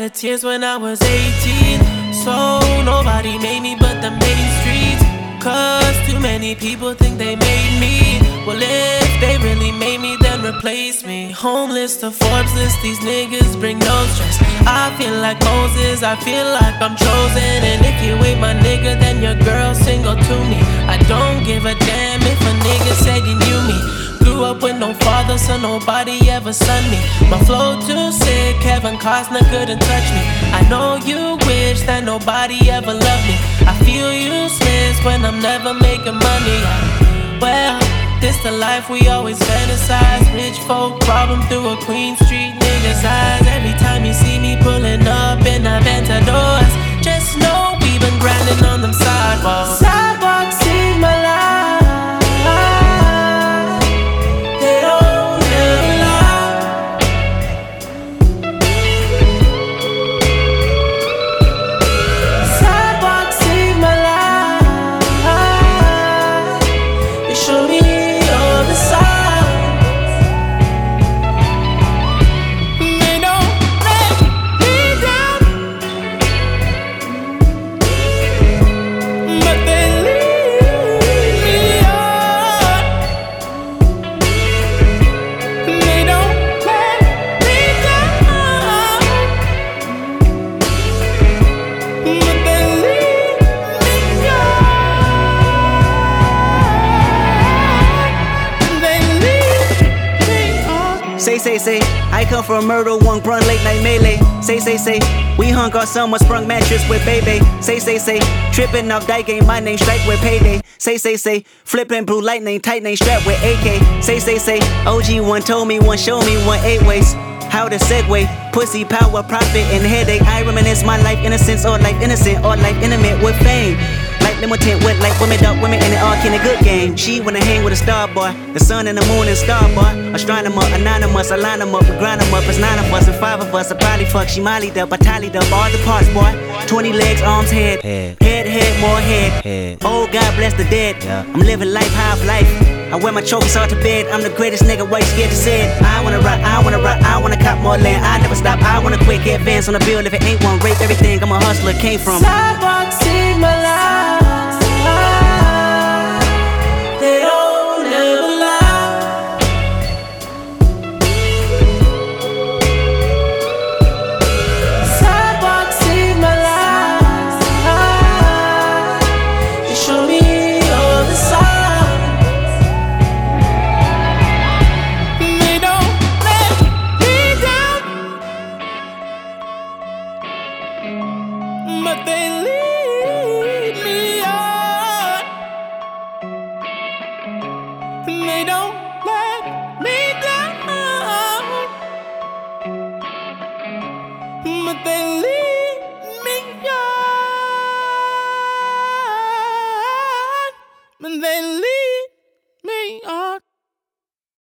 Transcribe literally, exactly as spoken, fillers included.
shedded tears when I was eighteen. So nobody made me but the main streets. Cause too many people think they made me. Well, if they really made me, then replace me. Homeless to Forbes list, these niggas bring no stress. I feel like Moses, I feel like I'm chosen. And if you ain't my nigga, then your girl single to me. I don't give a damn if a nigga said you knew me. Grew up with no father, so nobody ever son me. My flow too sick, Kevin Costner couldn't touch me. I know you wish that nobody ever loved me. I feel useless when I'm never making money. Well, this the life we always fantasize. Rich folk problem through a Queen Street nigga's eyes. Every time you see me pulling up in Aventadors, just know we been grinding on them sidewalks. Sidewalks in my life. Say, say, say, I come from murder, one run late night melee. Say, say, say, we hung our summer sprung mattress with baby. Say, say, say, tripping off die game, my name strike with payday. Say, say, say, flipping blue lightning, tight name strapped with A K. Say, say, say, O G one told me, one showed me, one eight ways. How to segue, pussy, power, profit, and headache. I reminisce my life innocence or life innocent or life intimate with fame. Like limited with like women, dark women, and it all in a good game. She wanna hang with a star boy, the sun and the moon and star boy. Astronomer, anonymous, I line them up, we grind them up. It's nine of us and five of us. I probably fuck, she mollied up, I tallied up all the parts, boy. Twenty legs, arms, head, head, head, head more head. head. Oh, God bless the dead. Yeah. I'm living life, half life. I wear my trophies all to bed. I'm the greatest nigga, why you scared to say it? I wanna rock, I wanna rock, I wanna cop more land. I never stop, I wanna quick advance on the bill. If it ain't one, rape everything. I'm a hustler, came from sidewalks in my life. They don't ever lie. Sidewalks in my life. They show me all the signs. They don't let me down, but they